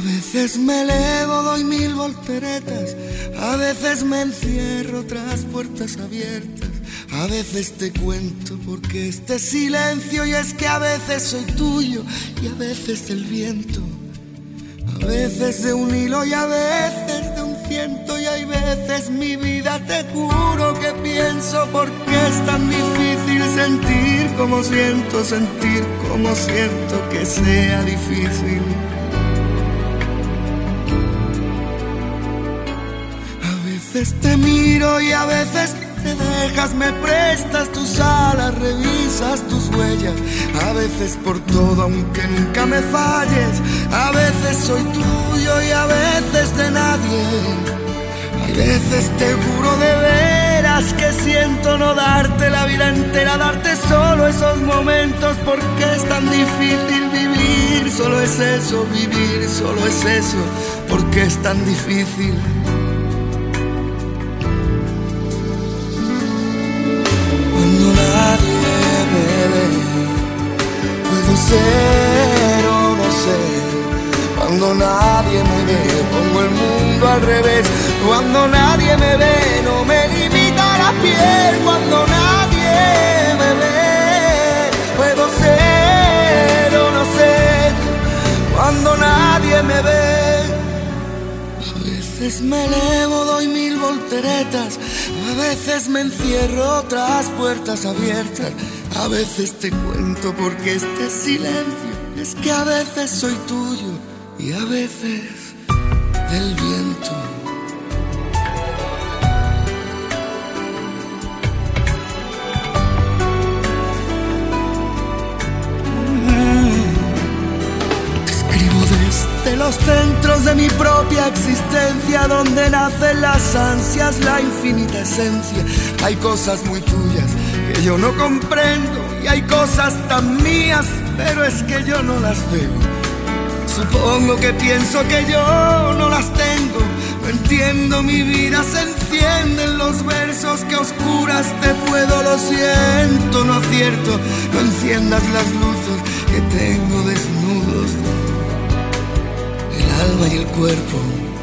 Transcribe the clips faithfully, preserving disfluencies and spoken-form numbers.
veces me elevo, doy mil volteretas, a veces me encierro tras puertas abiertas, a veces te cuento porque este silencio, y es que a veces soy tuyo y a veces del viento, a veces de un hilo y a veces de un ciento, y hay veces mi vida te juro que pienso porque es tan difícil sentir como siento, sentir como siento que sea difícil. A veces te miro y a veces te dejas, me prestas tus alas, revisas tus huellas, a veces por todo aunque nunca me falles, a veces soy tuyo y a veces de nadie, hay veces te juro de veras que siento no darte la vida entera, darte solo esos momentos porque es tan difícil vivir, solo es eso, vivir, solo es eso, porque es tan difícil. Puedo ser o no ser, cuando nadie me ve, pongo el mundo al revés, cuando nadie me ve, no me limita la piel, cuando nadie me ve, puedo ser o no ser, cuando nadie me ve. A veces me elevo, doy mil volteretas, a veces me encierro tras puertas abiertas, a veces te cuento porque este silencio, es que a veces soy tuyo y a veces del viento. De los centros de mi propia existencia, donde nacen las ansias, la infinita esencia. Hay cosas muy tuyas que yo no comprendo y hay cosas tan mías, pero es que yo no las veo. Supongo que pienso que yo no las tengo, no entiendo, mi vida se enciende en los versos que a oscuras te puedo, lo siento, no acierto, no enciendas las luces que tengo desnudos, el alma y el cuerpo.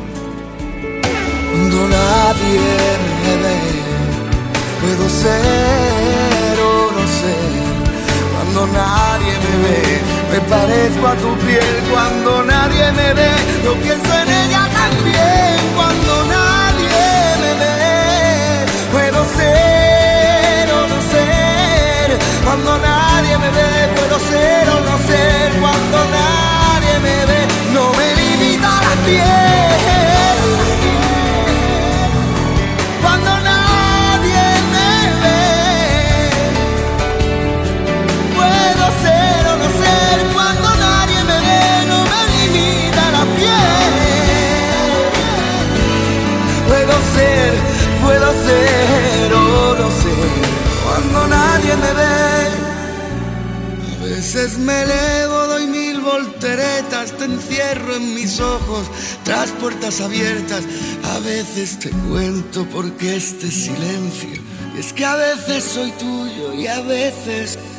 Cuando nadie me ve, puedo ser o no ser. Cuando nadie me ve, me parezco a tu piel. Cuando nadie me ve, yo pienso en ella también. Cuando nadie me ve, puedo ser o no ser. Cuando nadie me ve, puedo ser o no ser. Cuando nadie me ve, no me limita la piel. Cuando nadie me ve, puedo ser o no ser. Cuando nadie me ve, no me limita la piel. Puedo ser, puedo ser o no ser. Cuando nadie me ve. A veces me elevo, doy mil volteretas, te encierro en mis ojos tras puertas abiertas. A veces te cuento porque este silencio, es que a veces soy tuyo y a veces